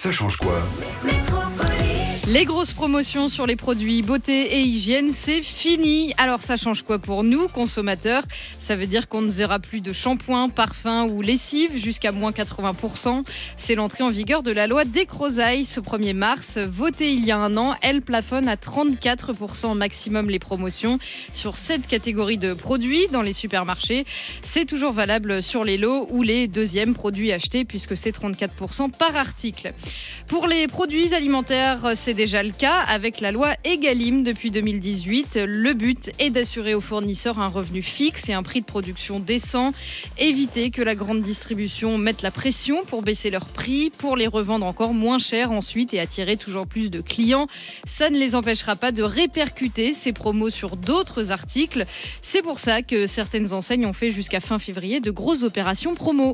Ça change quoi? Les grosses promotions sur les produits beauté et hygiène, c'est fini. Alors ça change quoi pour nous, consommateurs? Ça veut dire qu'on ne verra plus de shampoing, parfum ou lessive jusqu'à moins 80%. C'est l'entrée en vigueur de la loi Descrozaille ce 1er mars. Votée il y a un an, elle plafonne à 34% maximum les promotions sur 7 catégories de produits dans les supermarchés. C'est toujours valable sur les lots ou les deuxièmes produits achetés puisque c'est 34% par article. Pour les produits alimentaires, c'est déjà le cas avec la loi Egalim depuis 2018. Le but est d'assurer aux fournisseurs un revenu fixe et un prix de production décent. Éviter que la grande distribution mette la pression pour baisser leurs prix, pour les revendre encore moins cher ensuite et attirer toujours plus de clients. Ça ne les empêchera pas de répercuter ces promos sur d'autres articles. C'est pour ça que certaines enseignes ont fait jusqu'à fin février de grosses opérations promo.